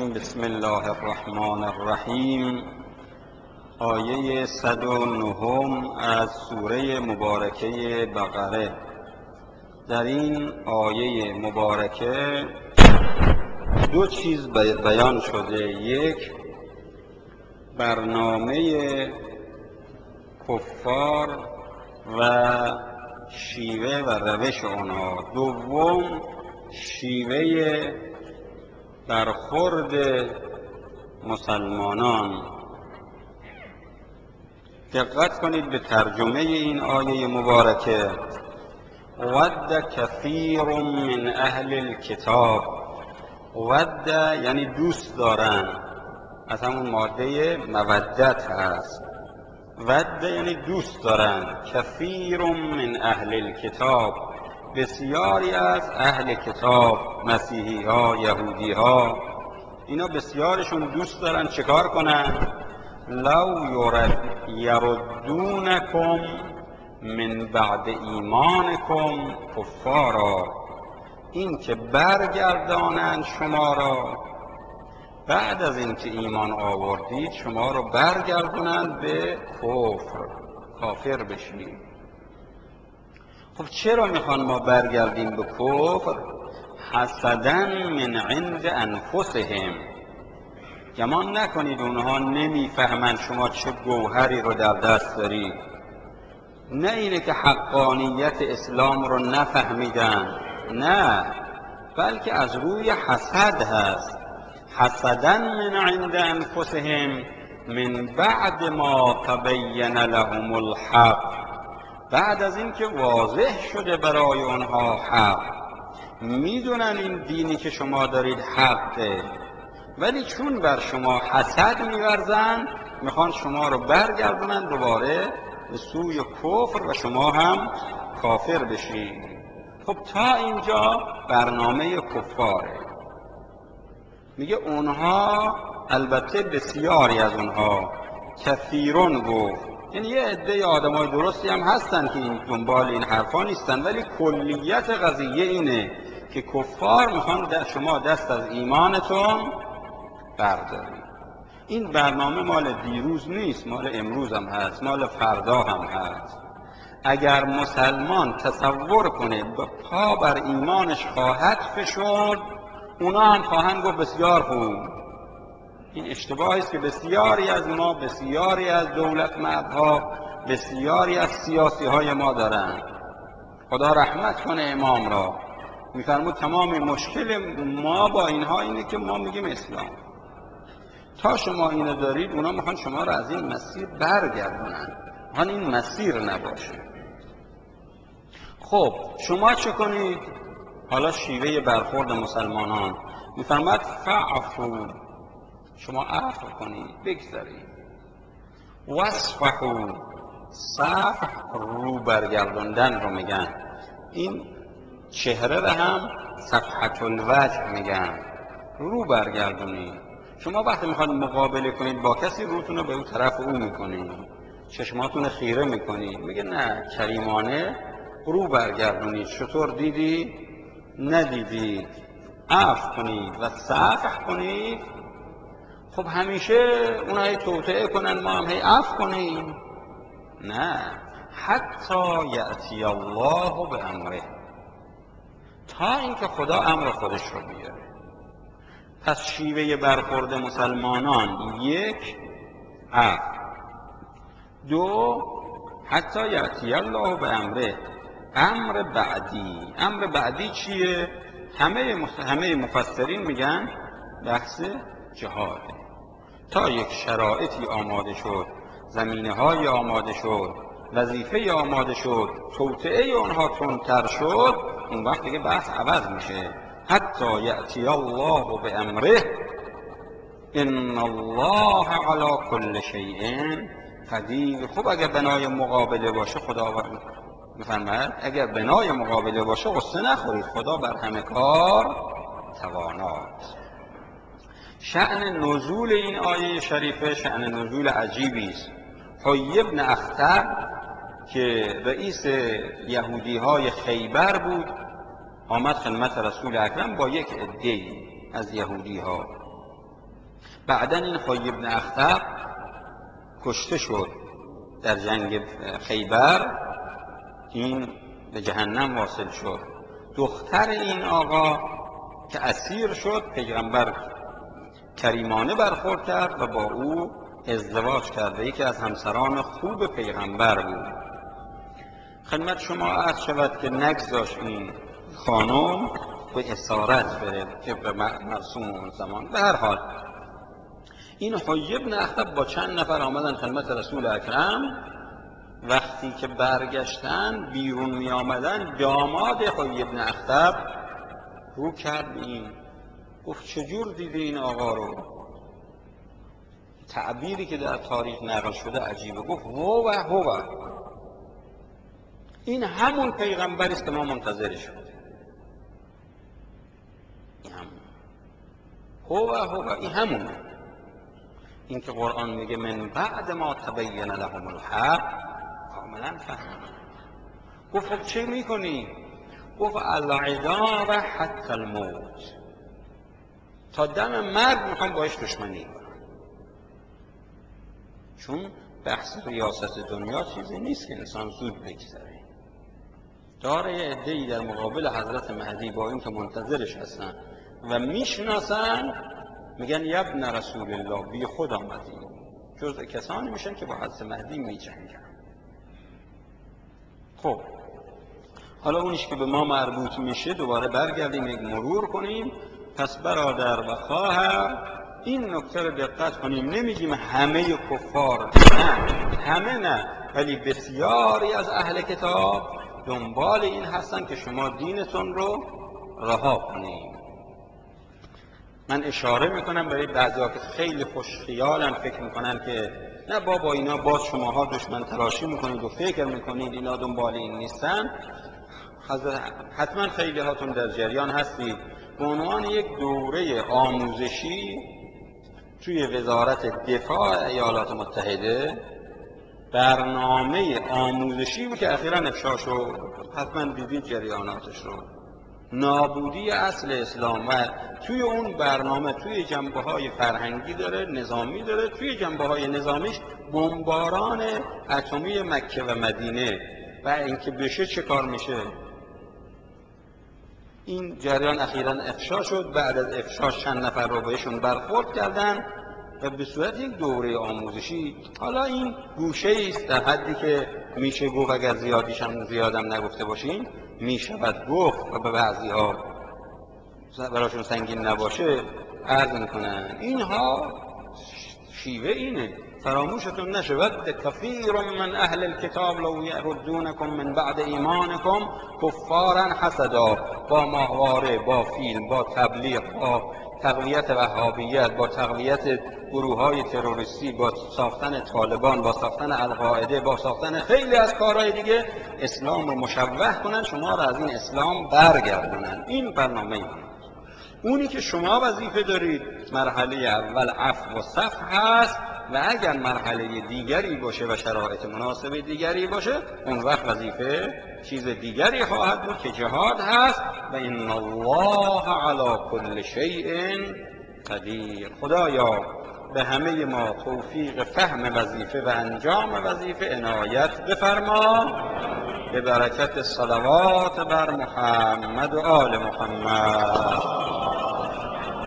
بسم الله الرحمن الرحیم. آیه 109 از سوره مبارکه بقره. در این آیه مبارکه دو چیز بیان شده. یک، برنامه کفار و شیوه و روش آنها. دوم، شیوه برخورد مسلمانان. دقت کنید به ترجمه این آیه مبارکه. ود کثیر من اهل الکتاب. ود یعنی دوست دارن، از همون ماده مودت هست. ود یعنی دوست دارن. کثیر من اهل الکتاب، بسیاری از اهل کتاب، مسیحی ها، یهودی ها، اینا بسیارشون دوست دارن چکار کنن؟ لو یردونکم من بعد ایمانکم کفارا، این که برگردانند شما را بعد از اینکه ایمان آوردید، شما را برگردونند به کفر، کافر بشید. خب چرا میخوان ما برگردیم به کفر؟ حسدا من عند انفسهم. گمان نکنید اونها نمیفهمند شما چه گوهری رو در دست دارید. نه اینه که حقانیت اسلام رو نفهمیدن، نه، بلکه از روی حسد هست. حسدا من عند انفسهم من بعد ما تبین لهم الحق، بعد از اینکه واضح شده برای آنها حق. میدونن این دینی که شما دارید حقه، ولی چون بر شما حسد می‌ورزن، میخوان شما رو برگردونن دوباره به سوی کفر و شما هم کافر بشید. خب تا اینجا برنامه کفاره. میگه اونها، البته بسیاری از اونها، کثیرون گفت، یعنی یه عده آدمای درستی هم هستن که این دنبال این حرفا نیستن، ولی کلیت قضیه اینه که کفار میخوان شما دست از ایمانتون بردارید. این برنامه مال دیروز نیست، مال امروز هم هست، مال فردا هم هست. اگر مسلمان تصور کنه پا بر ایمانش خواهد فشرد، اونا هم خواهند گفت بسیار خوب. این اشتباهی است که بسیاری از ما، بسیاری از دولتمردها، بسیاری از سیاسی های ما دارن. خدا رحمت کنه امام را، میفرمود تمام مشکل ما با اینها اینه که ما میگیم اسلام. تا شما اینو دارید، اونا میخوان شما را از این مسیر برگردونن، میخوان این مسیر نباشه. خب شما چه کنید؟ حالا شیوه برخورد مسلمانان میفرماد فعفو، شما عفو کنید، بگذارید. واصفحوا، صفح رو برگردوندن رو میگن. این چهره رو هم صفحة الوجه میگن، رو برگردونید. شما وقتی میخواد مقابله کنید با کسی، روتون رو به اون طرف او میکنید، چشماتون خیره میکنید، میگه نه، کریمانه رو برگردونید. چطور دیدی؟ ندیدید. عفو کنید و صفح کنید. خب همیشه اونایی توطئه کنن ما هم هی عفو کنیم؟ نه، حتی یأتی الله به امره، تا اینکه خدا امر خودش رو بیاره. پس شیوه برخورد مسلمانان: یک، عفو. دو، حتی یأتی الله به امره. امر بعدی. امر بعدی چیه؟ همه مفسرین میگن بحث جهاده. تا یک شرایطی آماده شد، زمینه‌های آماده شد، وظیفه آماده شد، توطئه اونها تندتر شد، اون وقت دیگه بحث عوض میشه. حتی یأتی الله به امره ان الله علی کل شیء قدیر. خب اگر بنای مقابله باشه، خدا میفرماید اگر بنای مقابله باشه غصه نخورید، خدا بر همه کار تواناست. شأن نزول این آیه شریفه شأن نزول عجیبی است. حیی بن اخطب که رئیس یهودی های خیبر بود، آمد خدمت رسول اکرم با یک عده‌ای از یهودی ها. بعدن این حیی بن اخطب کشته شد در جنگ خیبر، این به جهنم واصل شد. دختر این آقا که اسیر شد، پیغمبر کریمانه برخورد کرد و با او ازدواج کرد و یکی از همسران خوب پیغمبر بود. خدمت شما عرض شود که نگذاشت این خانم به اسارت بره طبق مرسوم اون زمان. به هر حال این حیی بن اخطب با چند نفر آمدن خدمت رسول اکرم. وقتی که برگشتن بیرون می آمدن، داماد حیی بن اخطب رو کرد این، گفت چجور دیدی این آقا رو؟ تعبیری که در تاریخ نقل شده عجیبه. گفت هو این همون پیغمبری است که ما منتظرش بودیم. این همون هو این همون. این که قرآن میگه من بعد ما تبین لهم الحق، کاملا فهم. گفت خب چه میکنی؟ گفت العداوه حتی الموت، تا دم مرگ میخوام باش دشمنی کنم. چون بحث ریاست دنیا چیزی نیست که انسان زود بگذره. داره یه عده‌ای در مقابل حضرت مهدی با این که منتظرش هستن و میشناسن، میگن یبن رسول الله، بی خود آمدی. جزء کسانی میشن که با حضرت مهدی میجنگن. خب حالا اونیش که به ما مربوط میشه دوباره برگردیم یک مرور کنیم. پس برادر و خواهر این نکته رو دقت کنیم، نمیگیم همه کفار، نه همه نه، ولی بسیاری از اهل کتاب دنبال این هستن که شما دینتون رو رها کنید. من اشاره میکنم برای بعضیا که خیلی خوش خیالن، فکر میکنن که نه بابا اینا باز شماها دشمن تراشی میکنید و فکر میکنید اینا دنبال این نیستن. حتما خیلی هاتون در جریان هستید به عنوان یک دوره آموزشی توی وزارت دفاع ایالات متحده، برنامه آموزشی بود که اخیراً افشا شد، حتما دیدید جریاناتش رو، نابودی اصل اسلام. و توی اون برنامه توی جنبه‌های فرهنگی داره، نظامی داره، توی جنبه‌های نظامیش بمباران اتمی مکه و مدینه و اینکه بشه چه کار میشه. این جریان اخیراً افشا شد. بعد از افشاش چند نفر رو بهشون برخورد کردن و به صورت یک دوره آموزشی. حالا این گوشه است در حدی که میشه گفت، اگر زیادم نگفته باشیم میشود گفت و به بعضی ها براشون سنگین نباشه عرض میکنن. اینها شیوه اینه، فراموشتون نشه. ود کثیر من اهل الكتاب لو یردونکم من بعد ایمانکم کفارا حسدا، با ماهواره، با فیلم، با تبلیغ، با تقویت وهابیت، با تقویت گروه‌های تروریستی، با ساختن طالبان، با ساختن القاعده، با ساختن خیلی از کارهای دیگه اسلام رو مشوه کنن، شما رو از این اسلام برگردونن. این برنامه اونی که شما وظیفه دارید مرحله اول عفو و صفح هست و اگر مرحله دیگری باشه و شرایط مناسب دیگری باشه اون وقت وظیفه چیز دیگری خواهد بود که جهاد هست. و ان الله علی کل شیء قدیر. خدایا به همه ما توفیق فهم وظیفه و انجام وظیفه عنایت بفرما، به برکت صلوات بر محمد و آل محمد.